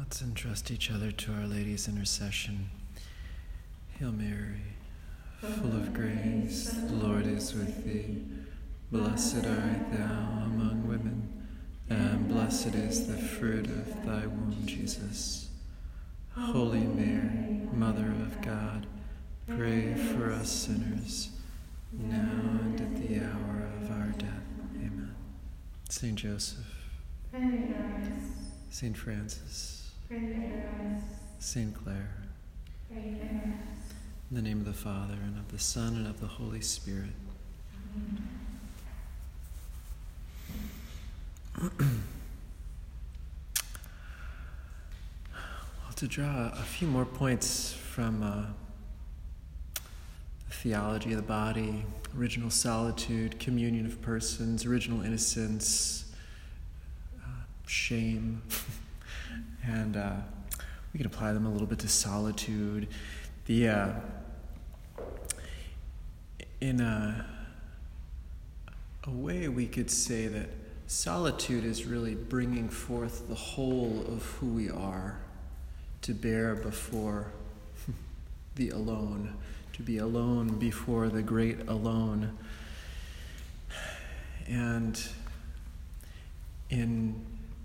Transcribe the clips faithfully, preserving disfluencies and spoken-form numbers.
Let's entrust each other to Our Lady's intercession. Hail Mary, full of grace, the Lord is with thee. Blessed art thou among women, and blessed is the fruit of thy womb, Jesus. Holy Mary, Mother of God, pray for us sinners, now and at the hour of our death. Amen. Saint Joseph, pray for us. Saint Francis, Pray for us. Saint Clare, Pray for us. in the name of the Father, and of the Son, and of the Holy Spirit. Amen. Well, to draw a few more points from uh, the theology of the body, original solitude, communion of persons, original innocence, uh, shame, and uh, we can apply them a little bit to solitude. The uh, in a, a way, we could say that solitude is really bringing forth the whole of who we are to bear before the alone, to be alone before the great alone. And in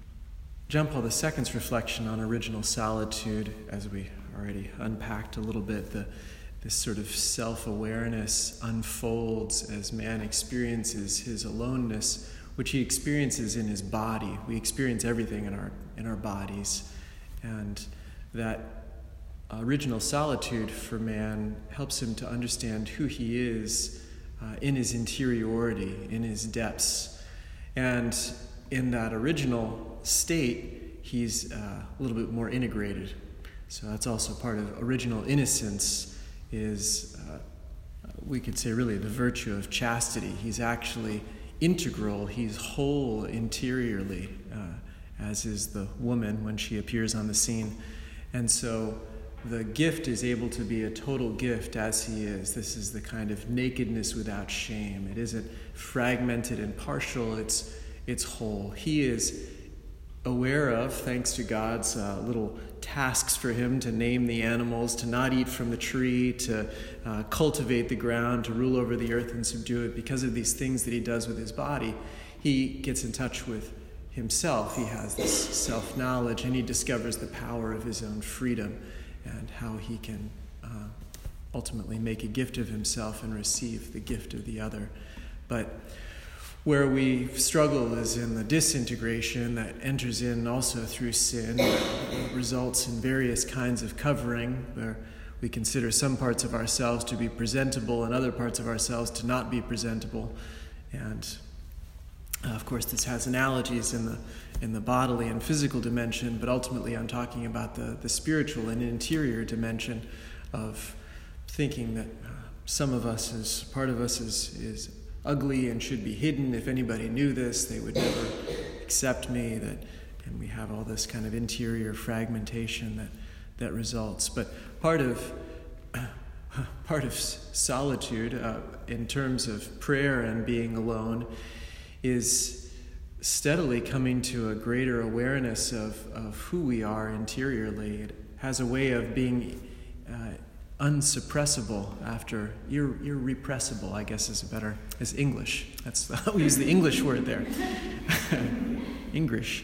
John Paul the Second's reflection on original solitude, as we already unpacked a little bit, the this sort of self-awareness unfolds as man experiences his aloneness, which he experiences in his body. We experience everything in our in our bodies, and that original solitude for man helps him to understand who he is uh, in his interiority, in his depths. And in that original state, he's uh, a little bit more integrated. So that's also part of original innocence, is, uh, we could say really the virtue of chastity. He's actually integral, he's whole interiorly, uh, as is the woman when she appears on the scene. And so the gift is able to be a total gift as he is. This is the kind of nakedness without shame. It isn't fragmented and partial, it's, it's whole. He is aware of, thanks to God's uh, little tasks for him to name the animals, to not eat from the tree, to uh, cultivate the ground, to rule over the earth and subdue it. Because of these things that he does with his body, he gets in touch with himself. He has this self-knowledge, and he discovers the power of his own freedom and how he can uh, ultimately make a gift of himself and receive the gift of the other. But where we struggle is in the disintegration that enters in also through sin, that results in various kinds of covering, where we consider some parts of ourselves to be presentable and other parts of ourselves to not be presentable. And uh, of course, this has analogies in the in the bodily and physical dimension, but ultimately I'm talking about the, the spiritual and interior dimension of thinking that uh, some of us, is part of us is is ugly and should be hidden. If anybody knew this, they would never accept me. That, and we have all this kind of interior fragmentation that that results. But part of part of solitude, uh, in terms of prayer and being alone, is steadily coming to a greater awareness of of who we are interiorly. It has a way of being Uh, unsuppressible after ir- irrepressible, I guess is a better, is English. That's the, we use the English word there. English.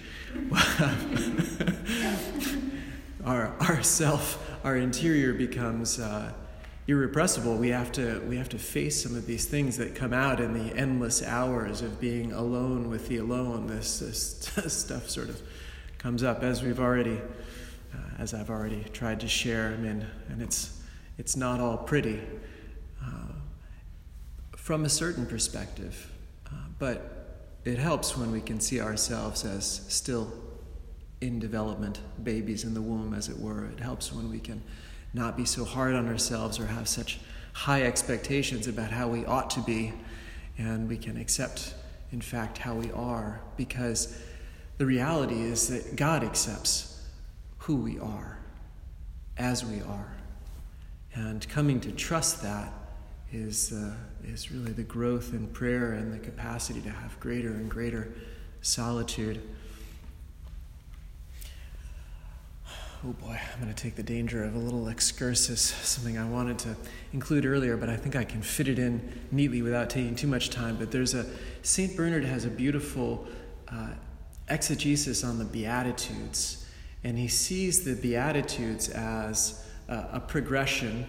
our our self, our interior becomes uh, irrepressible. We have to we have to face some of these things that come out in the endless hours of being alone with the alone. This, this stuff sort of comes up, as we've already, uh, as I've already tried to share. I mean, and it's It's not all pretty uh, from a certain perspective, uh, but it helps when we can see ourselves as still in development, babies in the womb, as it were. It helps when we can not be so hard on ourselves or have such high expectations about how we ought to be, and we can accept, in fact, how we are, because the reality is that God accepts who we are, as we are. And coming to trust that is uh, is really the growth in prayer and the capacity to have greater and greater solitude. oh boy, I'm going to take the danger of a little excursus, something I wanted to include earlier, but I think I can fit it in neatly without taking too much time. But there's a, Saint Bernard has a beautiful uh, exegesis on the Beatitudes, and he sees the Beatitudes as uh, a progression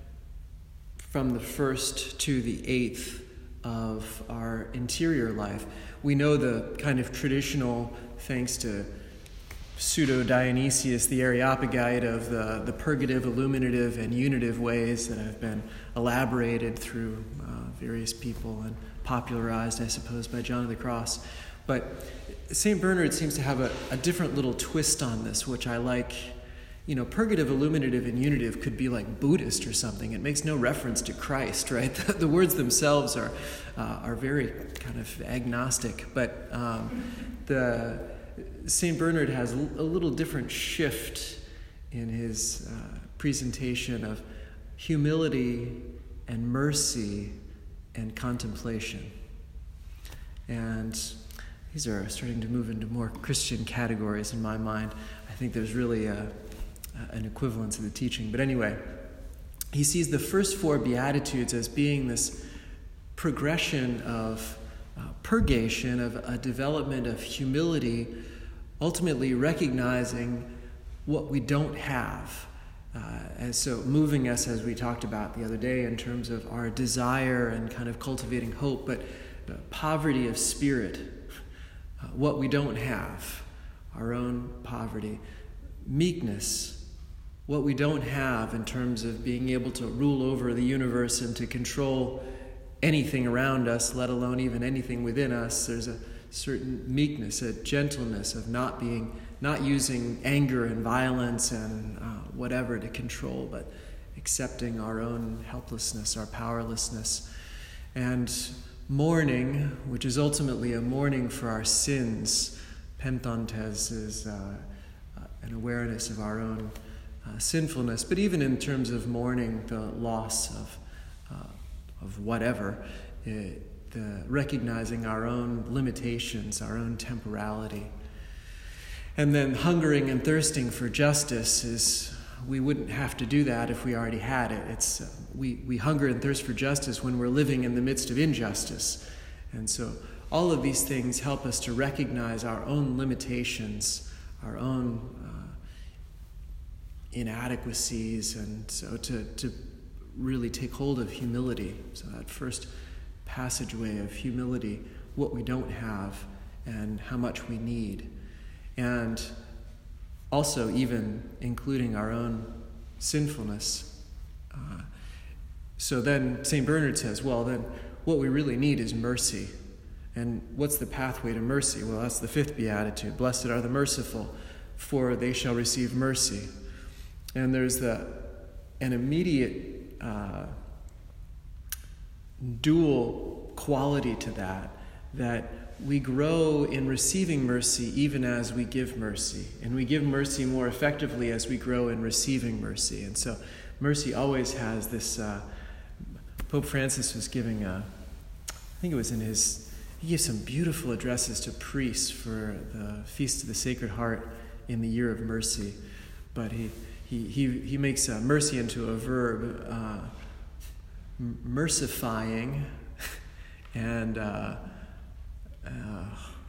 from the first to the eighth of our interior life. We know the kind of traditional, thanks to Pseudo-Dionysius, the Areopagite, of the, the purgative, illuminative, and unitive ways that have been elaborated through uh, various people and popularized, I suppose, by John of the Cross. But Saint Bernard seems to have a, a different little twist on this, which I like. You know, purgative, illuminative, and unitive could be like Buddhist or something. It makes no reference to Christ, right? The, the words themselves are uh, are very kind of agnostic. But um, the Saint Bernard has a little different shift in his uh, presentation of humility and mercy and contemplation. And these are starting to move into more Christian categories in my mind. I think there's really a, a, an equivalence of the teaching. But anyway, he sees the first four Beatitudes as being this progression of uh, purgation, of a development of humility, ultimately recognizing what we don't have. Uh, and so moving us, as we talked about the other day, in terms of our desire and kind of cultivating hope, but uh, poverty of spirit, uh, what we don't have, our own poverty. Meekness, what we don't have in terms of being able to rule over the universe and to control anything around us, let alone even anything within us. There's a certain meekness, a gentleness of not being, not using anger and violence and uh, whatever to control, but accepting our own helplessness, our powerlessness. And mourning, which is ultimately a mourning for our sins. Penthontes is uh, uh, an awareness of our own uh, sinfulness, but even in terms of mourning the loss of uh, of whatever, it, the recognizing our own limitations, our own temporality. And then hungering and thirsting for justice is, we wouldn't have to do that if we already had it. It's uh, we, we hunger and thirst for justice when we're living in the midst of injustice. And so all of these things help us to recognize our own limitations, our own uh, inadequacies, and so to, to really take hold of humility. So that first passageway of humility, what we don't have and how much we need. And also even including our own sinfulness. Uh, so then Saint Bernard says, well, then what we really need is mercy. And what's the pathway to mercy? Well, that's the fifth beatitude. Blessed are the merciful, for they shall receive mercy. And there's the an immediate uh, dual quality to that, that we grow in receiving mercy even as we give mercy. And we give mercy more effectively as we grow in receiving mercy. And so mercy always has this, uh, Pope Francis was giving a, I think it was in his, he gave some beautiful addresses to priests for the Feast of the Sacred Heart in the Year of Mercy. But he he he, he makes uh, mercy into a verb, uh, mercifying, and uh, Uh,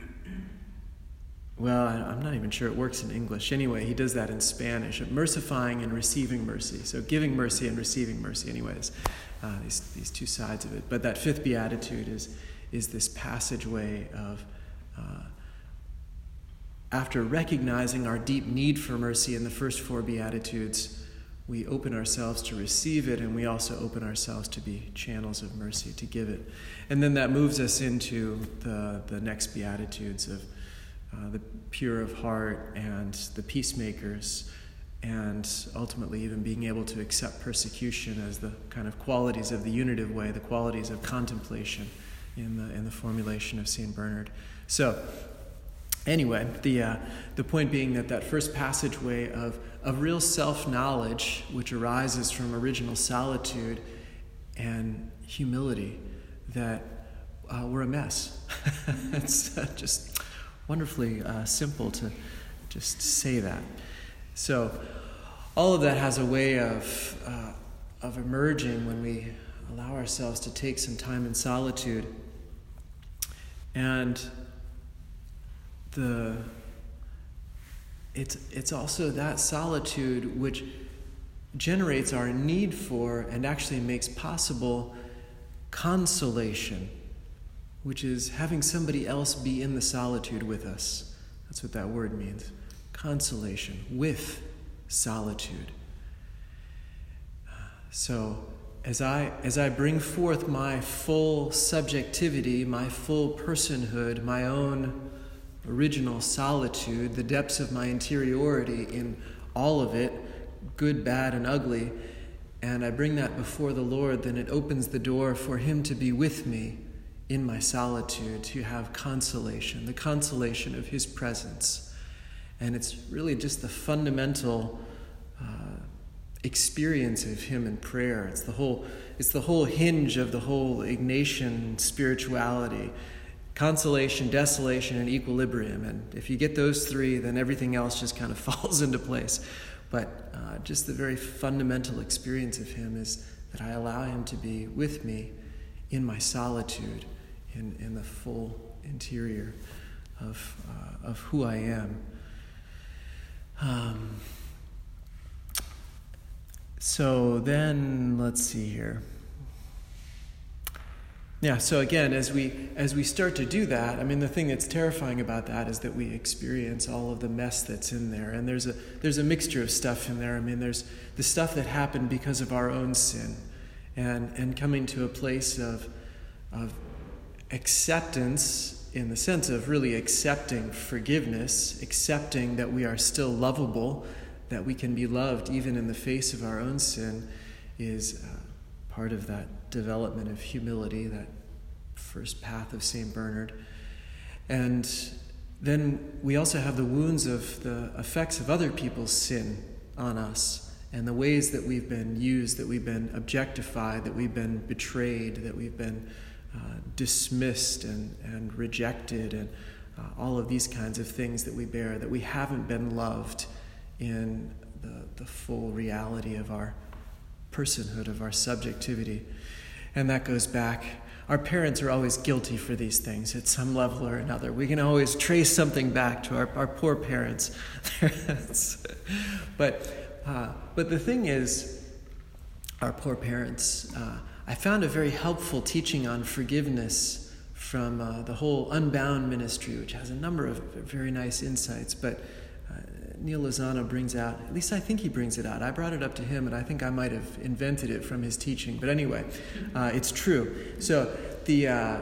well, I, I'm not even sure it works in English. Anyway, he does that in Spanish, mercifying and receiving mercy. So giving mercy and receiving mercy, anyways, uh, these these two sides of it. But that fifth beatitude is is this passageway of, uh, after recognizing our deep need for mercy in the first four beatitudes, we open ourselves to receive it, and we also open ourselves to be channels of mercy, to give it. And then that moves us into the, the next Beatitudes of uh, the pure of heart and the peacemakers, and ultimately even being able to accept persecution as the kind of qualities of the unitive way, the qualities of contemplation in the in the formulation of Saint Bernard. So anyway, the uh, the point being that that first passageway of of real self-knowledge, which arises from original solitude and humility, that uh, we're a mess. It's uh, just wonderfully uh, simple to just say that. So all of that has a way of uh, of emerging when we allow ourselves to take some time in solitude. And the it's it's also that solitude which generates our need for and actually makes possible consolation, which is having somebody else be in the solitude with us. That's what that word means. Consolation with solitude. So as I as I bring forth my full subjectivity, my full personhood, my own original solitude, the depths of my interiority in all of it, good, bad, and ugly, and I bring that before the Lord, then it opens the door for Him to be with me in my solitude, to have consolation, the consolation of His presence. And it's really just the fundamental uh, experience of Him in prayer. It's the whole, it's the whole hinge of the whole Ignatian spirituality. Consolation, desolation, and equilibrium. And if you get those three, then everything else just kind of falls into place. But uh, just the very fundamental experience of Him is that I allow Him to be with me in my solitude, in, in the full interior of uh, of who I am. Um, so then, let's see here. Yeah, so again, as we as we start to do that, I mean, the thing that's terrifying about that is that we experience all of the mess that's in there. And there's a there's a mixture of stuff in there. I mean, there's the stuff that happened because of our own sin, and and coming to a place of of acceptance in the sense of really accepting forgiveness, accepting that we are still lovable, that we can be loved even in the face of our own sin, is uh, part of that development of humility, that first path of Saint Bernard. And then we also have the wounds of the effects of other people's sin on us, and the ways that we've been used, that we've been objectified, that we've been betrayed, that we've been uh, dismissed and, and rejected, and uh, all of these kinds of things that we bear, that we haven't been loved in the, the full reality of our personhood, of our subjectivity. And that goes back. Our parents are always guilty for these things at some level or another. We can always trace something back to our, our poor parents. but uh, but the thing is, our poor parents, uh, I found a very helpful teaching on forgiveness from uh, the whole Unbound ministry, which has a number of very nice insights. But Neil Lozano brings out, at least I think he brings it out. I brought it up to him, and I think I might have invented it from his teaching. But anyway, uh, it's true. So the uh,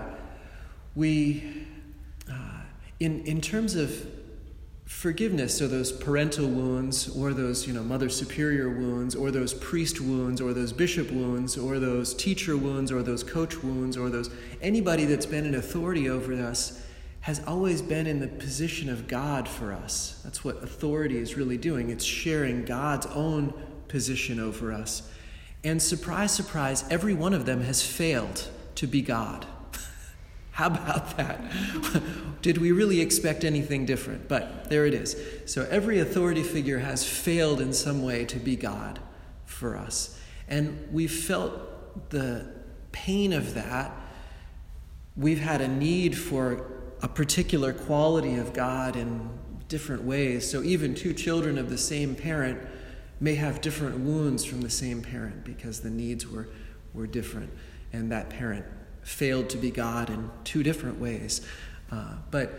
we, uh, in in terms of forgiveness, so those parental wounds, or those you know mother superior wounds, or those priest wounds, or those bishop wounds, or those teacher wounds, or those coach wounds, or those anybody that's been in authority over us, has always been in the position of God for us. That's what authority is really doing. It's sharing God's own position over us. And surprise, surprise, every one of them has failed to be God. How about that? Did we really expect anything different? But there it is. So every authority figure has failed in some way to be God for us. And we've felt the pain of that. We've had a need for a particular quality of God in different ways. So even two children of the same parent may have different wounds from the same parent because the needs were, were different, and that parent failed to be God in two different ways. Uh, but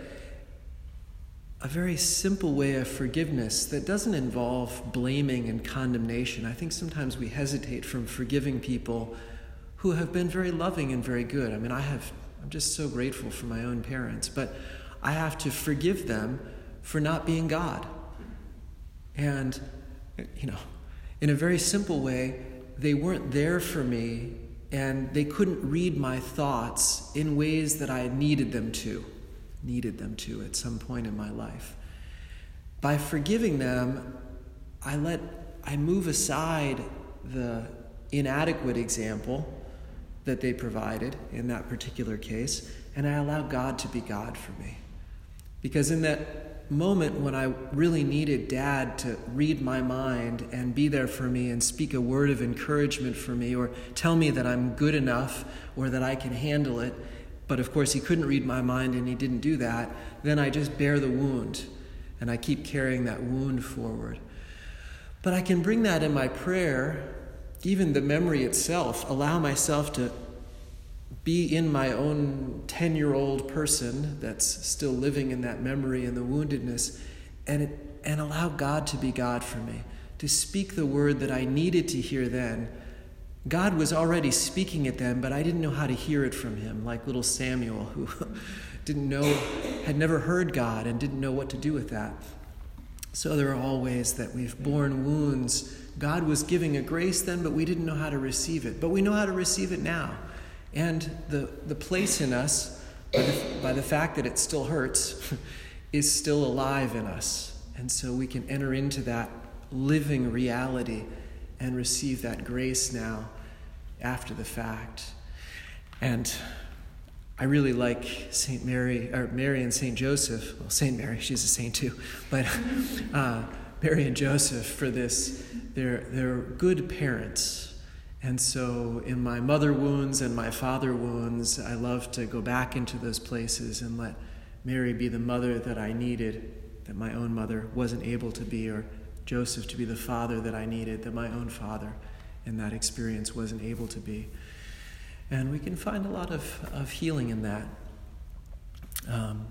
a very simple way of forgiveness that doesn't involve blaming and condemnation. I think sometimes we hesitate from forgiving people who have been very loving and very good. I mean, I have I'm just so grateful for my own parents, but I have to forgive them for not being God. And, you know, in a very simple way, they weren't there for me, and they couldn't read my thoughts in ways that I needed them to, needed them to at some point in my life. By forgiving them, I let, I move aside the inadequate example that they provided in that particular case, and I allow God to be God for me. Because in that moment when I really needed Dad to read my mind and be there for me and speak a word of encouragement for me or tell me that I'm good enough or that I can handle it, but of course he couldn't read my mind and he didn't do that, then I just bear the wound and I keep carrying that wound forward. But I can bring that in my prayer, even the memory itself, allow myself to be in my own ten-year-old person that's still living in that memory and the woundedness, and it, and allow God to be God for me, to speak the word that I needed to hear then. God was already speaking it then, but I didn't know how to hear it from him, like little Samuel, who didn't know, had never heard God and didn't know what to do with that. So there are all ways that we've borne wounds. God was giving a grace then, but we didn't know how to receive it. But we know how to receive it now. And the, the place in us, by the, by the fact that it still hurts, is still alive in us. And so we can enter into that living reality and receive that grace now after the fact. And I really like Saint Mary, or Mary and Saint Joseph. Well, Saint Mary, she's a saint too. But uh, Mary and Joseph for this. They're, they're good parents. And so in my mother wounds and my father wounds, I love to go back into those places and let Mary be the mother that I needed, that my own mother wasn't able to be, or Joseph to be the father that I needed, that my own father in that experience wasn't able to be. And we can find a lot of, of healing in that. Um,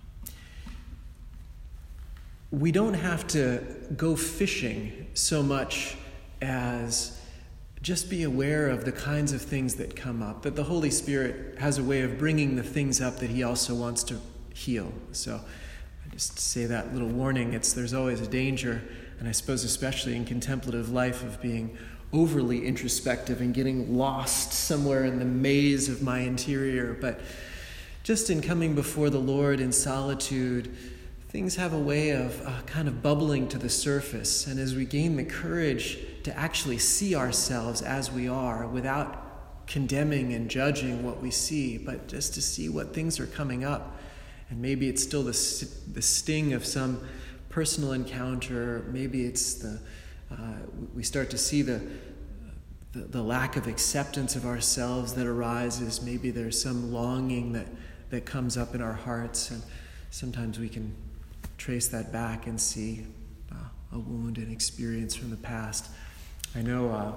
we don't have to go fishing so much as just be aware of the kinds of things that come up, that the Holy Spirit has a way of bringing the things up that he also wants to heal. So I just say that little warning, it's there's always a danger, and I suppose especially in contemplative life, of being overly introspective and getting lost somewhere in the maze of my interior. But just in coming before the Lord in solitude, things have a way of uh, kind of bubbling to the surface. And as we gain the courage to actually see ourselves as we are without condemning and judging what we see, but just to see what things are coming up. And maybe it's still the, st- the sting of some personal encounter. Maybe it's the, uh, we start to see the, the, the lack of acceptance of ourselves that arises. Maybe there's some longing that, that comes up in our hearts. And sometimes we can trace that back and see uh, a wound and experience from the past. I know uh,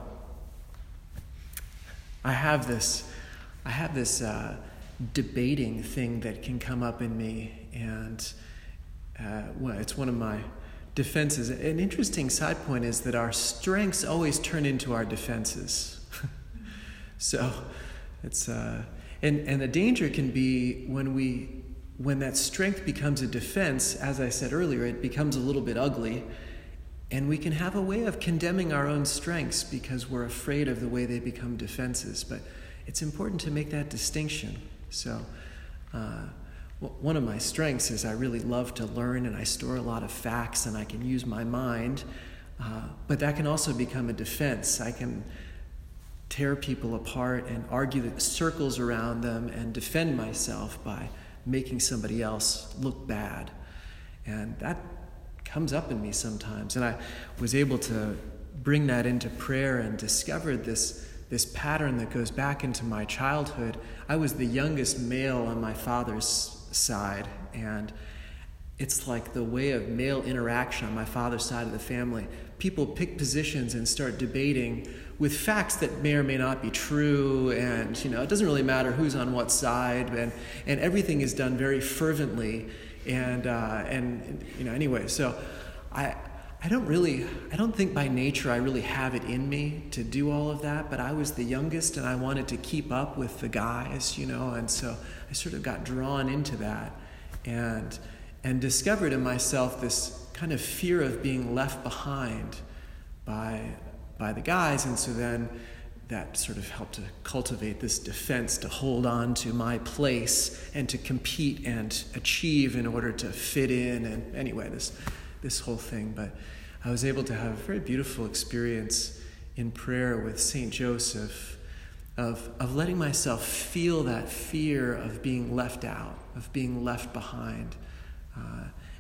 I have this, I have this uh, debating thing that can come up in me, and uh, well, it's one of my defenses. An interesting side point is that our strengths always turn into our defenses. So it's uh, and and the danger can be when we when that strength becomes a defense. As I said earlier, it becomes a little bit ugly. And we can have a way of condemning our own strengths because we're afraid of the way they become defenses. But it's important to make that distinction. So uh, w- one of my strengths is I really love to learn, and I store a lot of facts, and I can use my mind. Uh, but that can also become a defense. I can tear people apart and argue the circles around them and defend myself by making somebody else look bad. And that comes up in me sometimes. And I was able to bring that into prayer and discovered this, this pattern that goes back into my childhood. I was the youngest male on my father's side, and it's like the way of male interaction on my father's side of the family. People pick positions and start debating with facts that may or may not be true, and you know, it doesn't really matter who's on what side, and, and everything is done very fervently. And uh, and you know, anyway, so I I don't really I don't think by nature I really have it in me to do all of that. But I was the youngest, and I wanted to keep up with the guys, you know, and so I sort of got drawn into that, and and discovered in myself this kind of fear of being left behind by by the guys, and so then that sort of helped to cultivate this defense to hold on to my place and to compete and achieve in order to fit in. And anyway, this this whole thing. But I was able to have a very beautiful experience in prayer with Saint Joseph of, of letting myself feel that fear of being left out, of being left behind. Uh,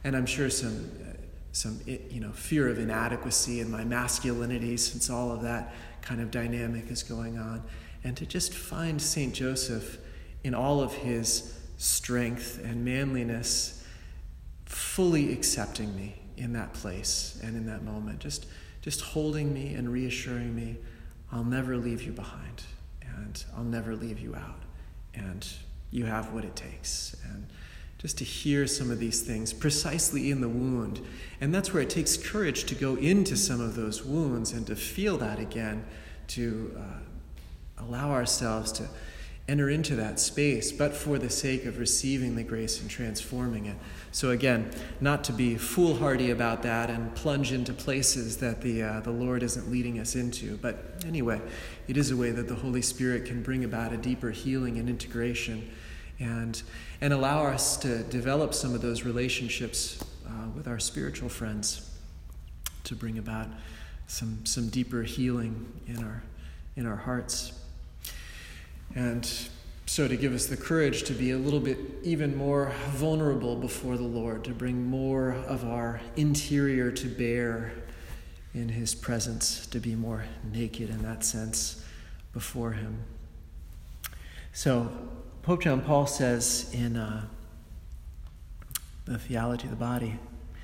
and I'm sure some, uh, some you know, fear of inadequacy in my masculinity, since all of that kind of dynamic is going on. And to just find Saint Joseph in all of his strength and manliness, fully accepting me in that place and in that moment, just, just holding me and reassuring me, I'll never leave you behind, and I'll never leave you out, and you have what it takes. And just to hear some of these things precisely in the wound. And that's where it takes courage to go into some of those wounds and to feel that again, to uh, allow ourselves to enter into that space, but for the sake of receiving the grace and transforming it. So again, not to be foolhardy about that and plunge into places that the uh, the Lord isn't leading us into. But anyway, it is a way that the Holy Spirit can bring about a deeper healing and integration, and and allow us to develop some of those relationships uh, with our spiritual friends, to bring about some some deeper healing in our in our hearts. And so to give us the courage to be a little bit even more vulnerable before the Lord, to bring more of our interior to bear in his presence, to be more naked in that sense before him. So Pope John Paul says in uh, the Theology of the Body,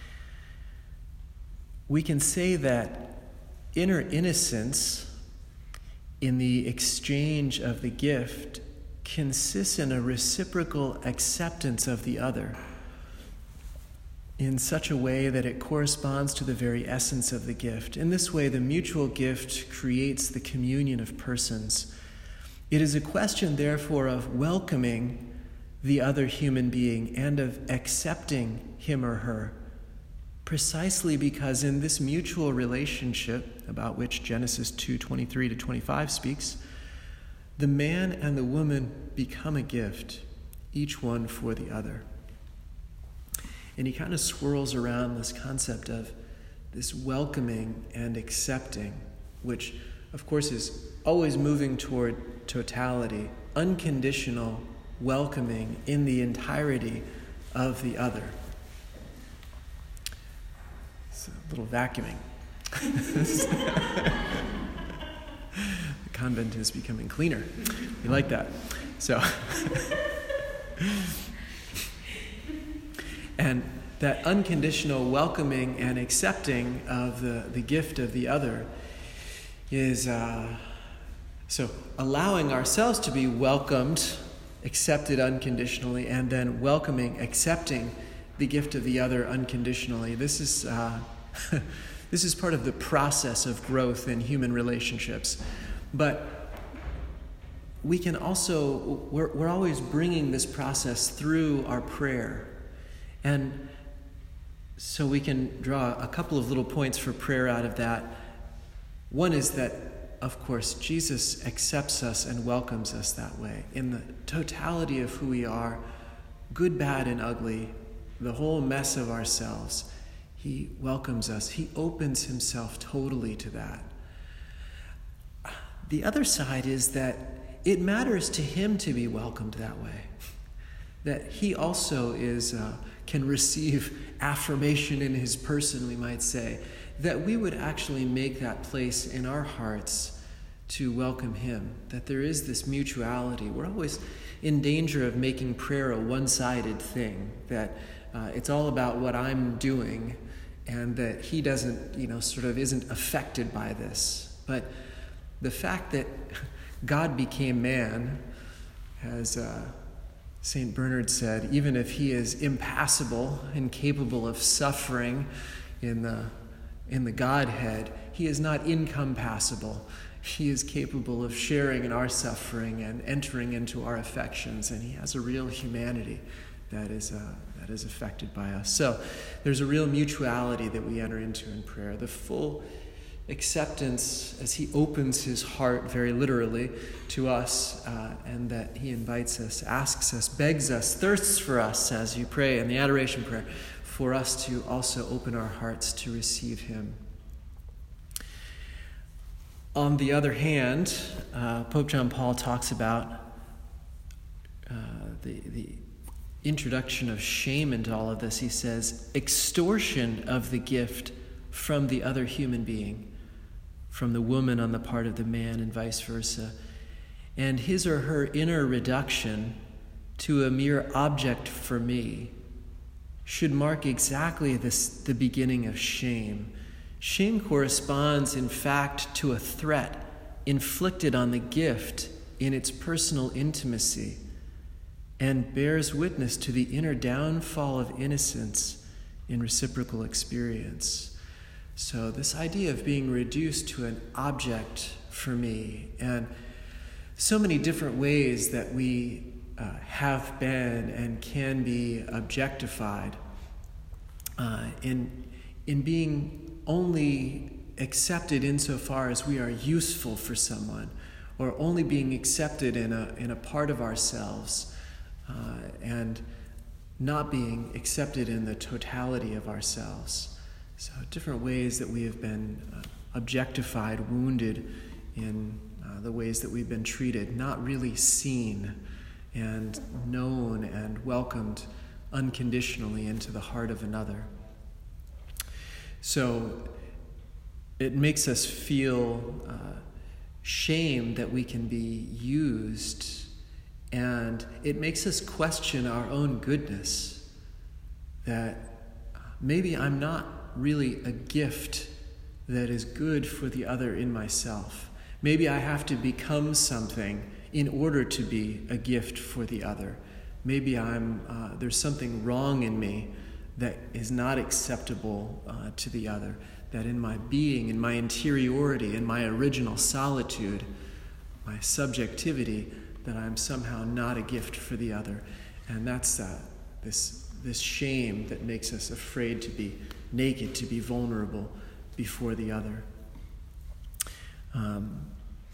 we can say that inner innocence in the exchange of the gift consists in a reciprocal acceptance of the other in such a way that it corresponds to the very essence of the gift. In this way, the mutual gift creates the communion of persons. It is a question, therefore, of welcoming the other human being and of accepting him or her, precisely because in this mutual relationship, about which Genesis two twenty-three to twenty-five speaks, the man and the woman become a gift, each one for the other. And he kind of swirls around this concept of this welcoming and accepting, which, of course, is always moving toward totality, unconditional welcoming in the entirety of the other. It's a little vacuuming. The convent is becoming cleaner. We like that. So, and that unconditional welcoming and accepting of the, the gift of the other is uh, so allowing ourselves to be welcomed, accepted unconditionally, and then welcoming, accepting the gift of the other unconditionally. This is uh, this is part of the process of growth in human relationships. But we can also, we're, we're always bringing this process through our prayer. And so we can draw a couple of little points for prayer out of that. One is that, of course, Jesus accepts us and welcomes us that way. In the totality of who we are, good, bad, and ugly, the whole mess of ourselves, he welcomes us. He opens himself totally to that. The other side is that it matters to him to be welcomed that way. That he also is uh, can receive affirmation in his person, we might say. That we would actually make that place in our hearts to welcome him. That there is this mutuality. We're always in danger of making prayer a one-sided thing. That uh, it's all about what I'm doing, and that he doesn't, you know, sort of isn't affected by this. But the fact that God became man, as uh, Saint Bernard said, even if he is impassible and capable of suffering in the in the Godhead, he is not incompassible. He is capable of sharing in our suffering and entering into our affections, and he has a real humanity that is uh, that is affected by us. So there's a real mutuality that we enter into in prayer. The full acceptance as he opens his heart, very literally, to us, uh, and that he invites us, asks us, begs us, thirsts for us as you pray in the adoration prayer, for us to also open our hearts to receive him. On the other hand, uh, Pope John Paul talks about uh, the, the introduction of shame into all of this, he says, extortion of the gift from the other human being, from the woman on the part of the man and vice versa, and his or her inner reduction to a mere object for me should mark exactly this, the beginning of shame. Shame corresponds, in fact, to a threat inflicted on the gift in its personal intimacy, and bears witness to the inner downfall of innocence in reciprocal experience. So this idea of being reduced to an object for me, and so many different ways that we uh, have been and can be objectified uh, in, in being only accepted insofar as we are useful for someone, or only being accepted in a, in a part of ourselves, uh, and not being accepted in the totality of ourselves. So different ways that we have been uh, objectified, wounded in uh, the ways that we've been treated, not really seen and known and welcomed unconditionally into the heart of another. So it makes us feel uh, shame that we can be used, and it makes us question our own goodness, that maybe I'm not really a gift that is good for the other in myself. Maybe I have to become something in order to be a gift for the other. Maybe I'm uh, there's something wrong in me that is not acceptable uh, to the other, that in my being, in my interiority, in my original solitude, my subjectivity, that I'm somehow not a gift for the other. And that's uh, this, this shame that makes us afraid to be naked, to be vulnerable before the other. Um,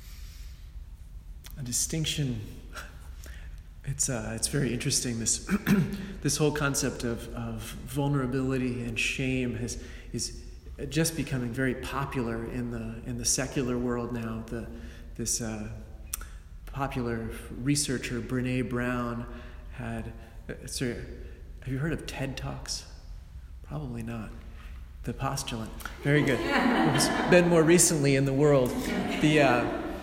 a distinction, it's uh, it's very interesting, this this whole concept of, of vulnerability and shame has is just becoming very popular in the in the secular world now. The this uh, popular researcher Brené Brown had. Uh, sorry, have you heard of TED Talks? Probably not. The postulant. Very good. It's been more recently in the world. The uh,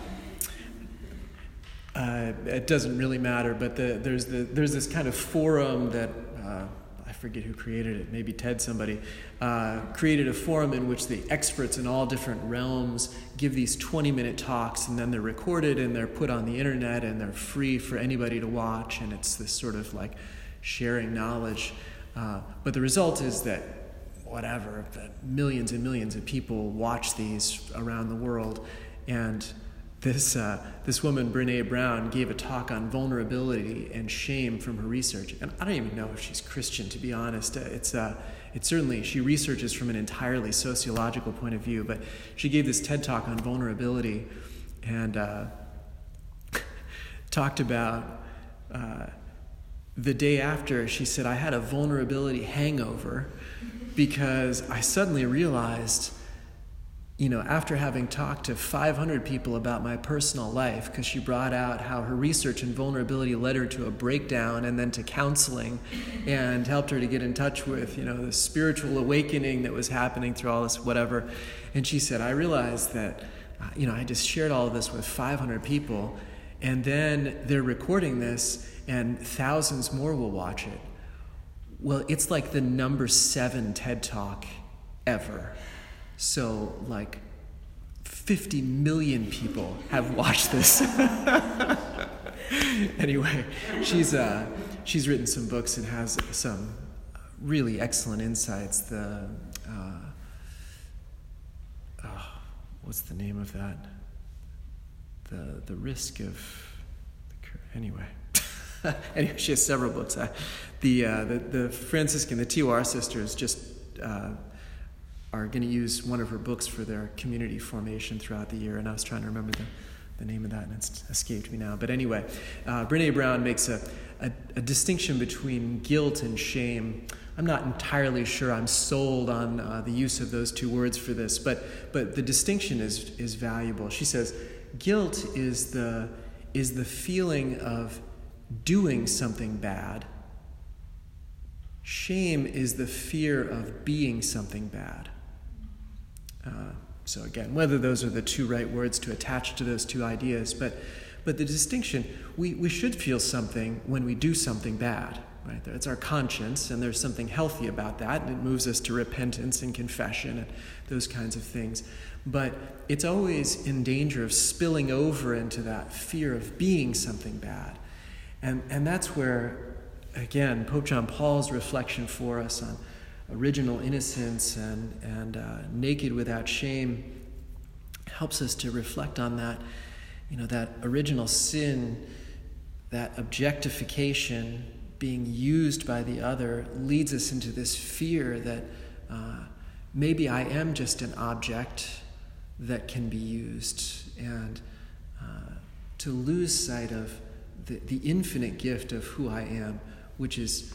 uh, it doesn't really matter, but the, there's the there's this kind of forum that. Uh, I forget who created it, maybe Ted somebody, uh, created a forum in which the experts in all different realms give these twenty-minute talks, and then they're recorded and they're put on the internet and they're free for anybody to watch, and it's this sort of like sharing knowledge. Uh, but the result is that whatever, that millions and millions of people watch these around the world, and This uh, this woman, Brené Brown, gave a talk on vulnerability and shame from her research. And I don't even know if she's Christian, to be honest. It's uh, it's certainly, she researches from an entirely sociological point of view, but she gave this TED Talk on vulnerability and uh, talked about uh, the day after. She said, I had a vulnerability hangover because I suddenly realized, you know, after having talked to five hundred people about my personal life, because she brought out how her research in vulnerability led her to a breakdown and then to counseling and helped her to get in touch with, you know, the spiritual awakening that was happening through all this whatever. And she said, I realized that, uh, you know, I just shared all of this with five hundred people, and then they're recording this and thousands more will watch it. Well, it's like the number seven TED Talk ever. So, like, fifty million people have watched this. Anyway, she's uh, she's written some books and has some really excellent insights. The uh, oh, what's the name of that? The the risk of anyway. Anyway, she has several books. Uh, the, uh, the the Franciscan, the T O R sisters, just. Uh, are going to use one of her books for their community formation throughout the year, and I was trying to remember the, the name of that, and it's escaped me now. But anyway, uh, Brené Brown makes a, a, a distinction between guilt and shame. I'm not entirely sure I'm sold on uh, the use of those two words for this, but but the distinction is is valuable. She says, guilt is the is the feeling of doing something bad Shame is the fear of being something bad. Uh, so again, whether those are the two right words to attach to those two ideas, but but the distinction, we, we should feel something when we do something bad, right? It's our conscience, and there's something healthy about that, and it moves us to repentance and confession and those kinds of things. But it's always in danger of spilling over into that fear of being something bad. And, and that's where, again, Pope John Paul's reflection for us on original innocence and, and uh, naked without shame helps us to reflect on that. You know, that original sin, that objectification being used by the other leads us into this fear that uh, maybe I am just an object that can be used, and uh, to lose sight of the, the infinite gift of who I am, which is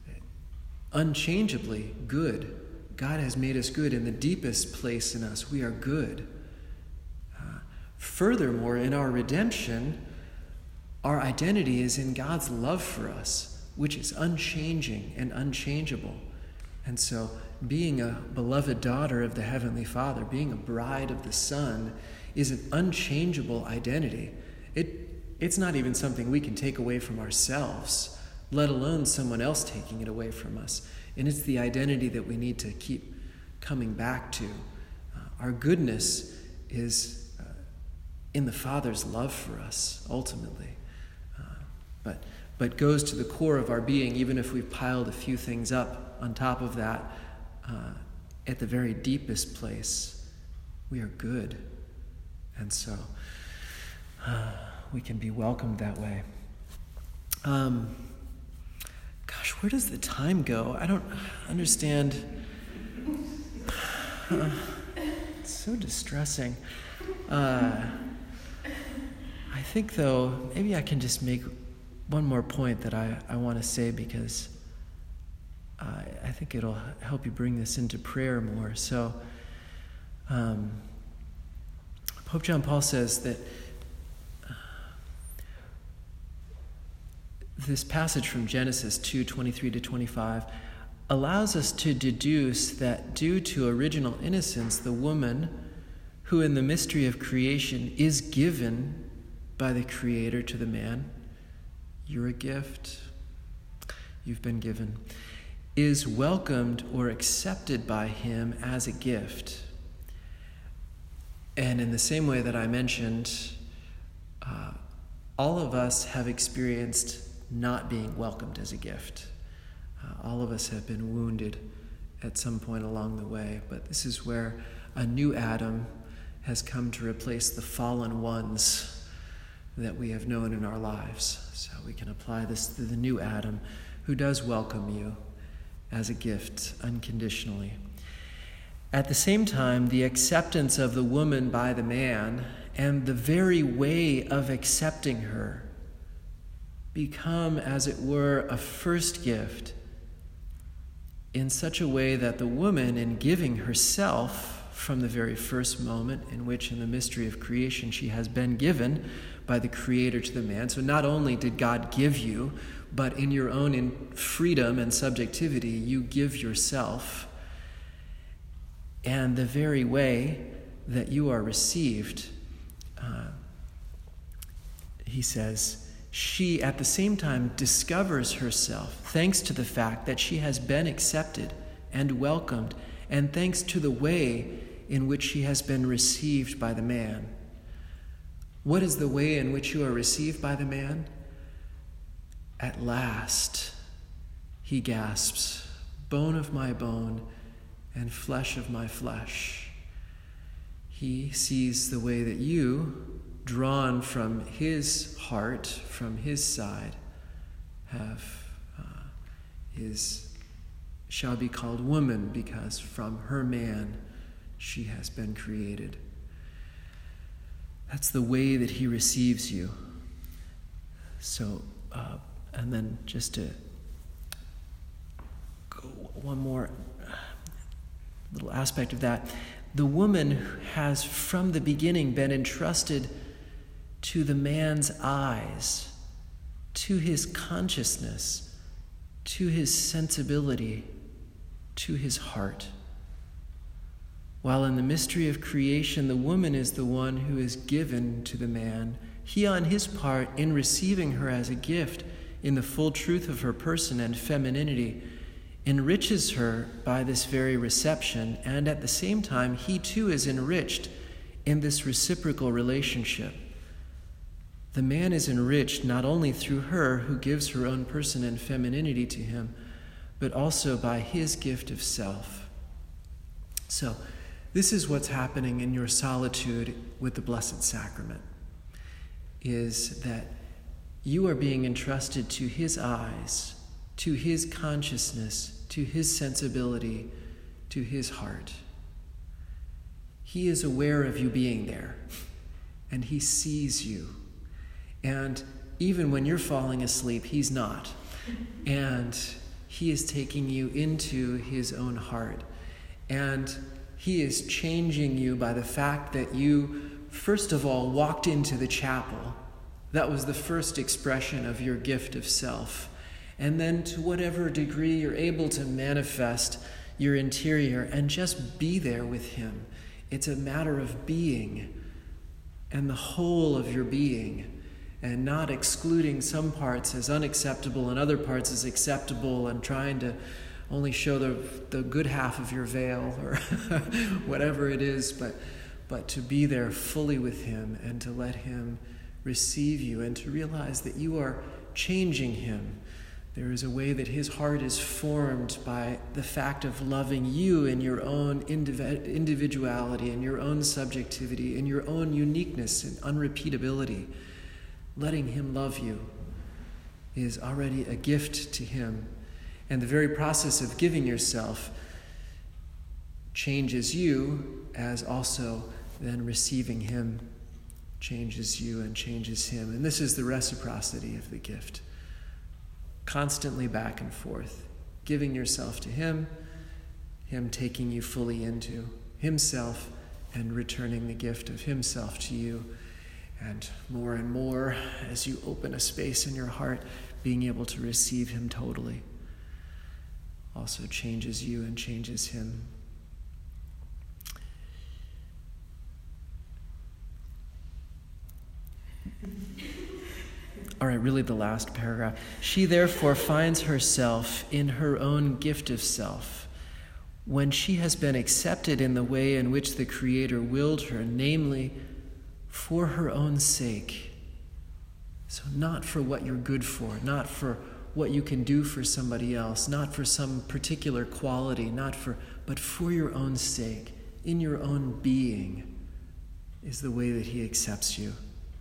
unchangeably good. God has made us good. In the deepest place in us, we are good. Furthermore, in our redemption, our identity is in God's love for us, which is unchanging and unchangeable. And so, being a beloved daughter of the Heavenly Father, being a bride of the Son, is an unchangeable identity. It, it's not even something we can take away from ourselves, let alone someone else taking it away from us. And it's the identity that we need to keep coming back to. Uh, our goodness is in the Father's love for us, ultimately. Uh, but but goes to the core of our being, even if we've piled a few things up on top of that. Uh, at the very deepest place, we are good. And so uh, we can be welcomed that way. Um, gosh, where does the time go? I don't understand. Uh, it's so distressing. Uh, I think, though, maybe I can just make one more point that I, I want to say, because uh, I think it'll help you bring this into prayer more. So, um, Pope John Paul says that uh, this passage from Genesis two, twenty-three to twenty-five allows us to deduce that due to original innocence, the woman who in the mystery of creation is given by the Creator to the man, you're a gift, you've been given, is welcomed or accepted by him as a gift. And in the same way that I mentioned, uh, all of us have experienced not being welcomed as a gift. Uh, all of us have been wounded at some point along the way, but this is where a new Adam has come to replace the fallen ones that we have known in our lives. So we can apply this to the new Adam, who does welcome you as a gift unconditionally. At the same time, the acceptance of the woman by the man and the very way of accepting her become, as it were, a first gift in such a way that the woman, in giving herself from the very first moment in which in the mystery of creation she has been given by the Creator to the man. So not only did God give you, but in your own in freedom and subjectivity, you give yourself. And the very way that you are received, uh, he says, she at the same time discovers herself, thanks to the fact that she has been accepted and welcomed, and thanks to the way in which she has been received by the man. What is the way in which you are received by the man? At last, he gasps, bone of my bone and flesh of my flesh. He sees the way that you, drawn from his heart, from his side, have uh, is shall be called woman, because from her man she has been created. That's the way that he receives you. So, uh, and then just to go one more little aspect of that, the woman has from the beginning been entrusted to the man's eyes, to his consciousness, to his sensibility, to his heart. While in the mystery of creation, the woman is the one who is given to the man, he on his part, in receiving her as a gift, in the full truth of her person and femininity, enriches her by this very reception, and at the same time, he too is enriched in this reciprocal relationship. The man is enriched not only through her who gives her own person and femininity to him, but also by his gift of self. So, this is what's happening in your solitude with the Blessed Sacrament, is that you are being entrusted to his eyes, to his consciousness, to his sensibility, to his heart. He is aware of you being there, and he sees you. And even when you're falling asleep, he's not. And he is taking you into his own heart. And he is changing you by the fact that you, first of all, walked into the chapel. That was the first expression of your gift of self. And then to whatever degree you're able to manifest your interior and just be there with him. It's a matter of being and the whole of your being, and not excluding some parts as unacceptable and other parts as acceptable, and trying to only show the the good half of your veil or whatever it is, but but to be there fully with him and to let him receive you and to realize that you are changing him. There is a way that his heart is formed by the fact of loving you in your own indiv- individuality, in your own subjectivity, in your own uniqueness and unrepeatability. Letting him love you is already a gift to him. And the very process of giving yourself changes you, as also then receiving him changes you and changes him. And this is the reciprocity of the gift. Constantly back and forth, giving yourself to him, him taking you fully into himself and returning the gift of himself to you. And more and more, as you open a space in your heart, being able to receive him totally also changes you and changes him. All right, really the last paragraph. She therefore finds herself in her own gift of self when she has been accepted in the way in which the Creator willed her, namely, for her own sake. So not for what you're good for, not for what you can do for somebody else, not for some particular quality, not for, but for your own sake, in your own being, is the way that he accepts you.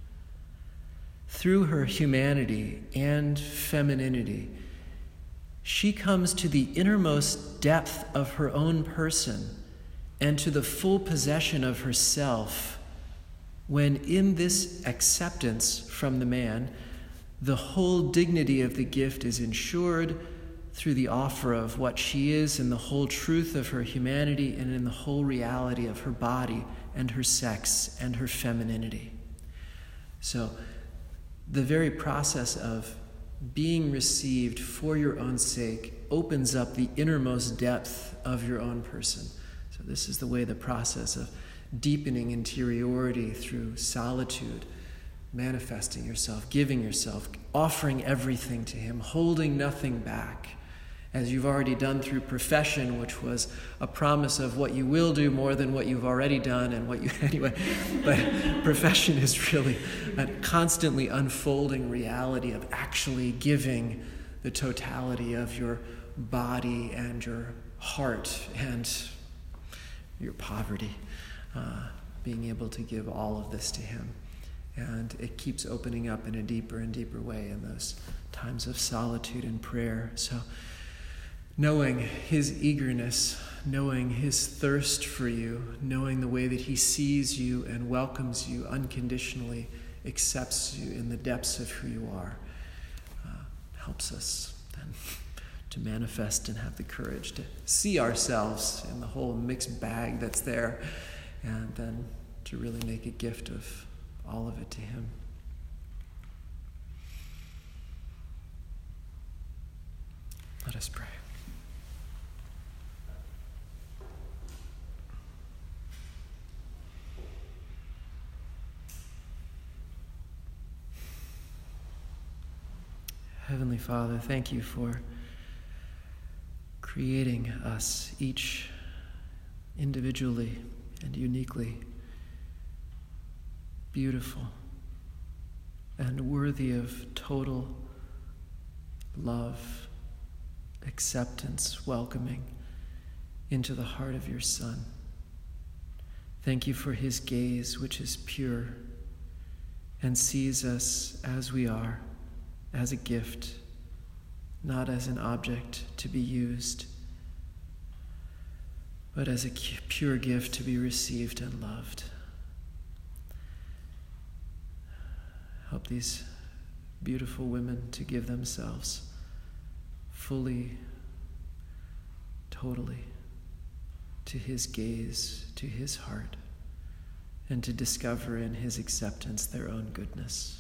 Through her humanity and femininity, she comes to the innermost depth of her own person and to the full possession of herself, when in this acceptance from the man, the whole dignity of the gift is ensured through the offer of what she is in the whole truth of her humanity and in the whole reality of her body and her sex and her femininity. So the very process of being received for your own sake opens up the innermost depth of your own person. So this is the way the process of deepening interiority through solitude, manifesting yourself, giving yourself, offering everything to him, holding nothing back, as you've already done through profession, which was a promise of what you will do more than what you've already done and what you, anyway. But profession is really a constantly unfolding reality of actually giving the totality of your body and your heart and your poverty, uh, being able to give all of this to him. And it keeps opening up in a deeper and deeper way in those times of solitude and prayer. So knowing his eagerness, knowing his thirst for you, knowing the way that he sees you and welcomes you unconditionally, accepts you in the depths of who you are, uh, helps us then to manifest and have the courage to see ourselves in the whole mixed bag that's there, and then to really make a gift of all of it to him. Let us pray. Heavenly Father, thank you for creating us each individually and uniquely beautiful and worthy of total love, acceptance, welcoming into the heart of your Son. Thank you for his gaze, which is pure and sees us as we are, as a gift, not as an object to be used, but as a pure gift to be received and loved. Help these beautiful women to give themselves fully, totally to his gaze, to his heart, and to discover in his acceptance their own goodness.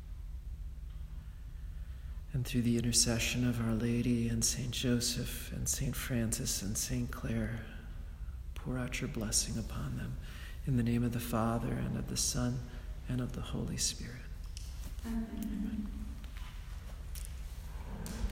And through the intercession of Our Lady and Saint Joseph and Saint Francis and Saint Clare, pour out your blessing upon them. In the name of the Father, and of the Son, and of the Holy Spirit. Amen. Amen.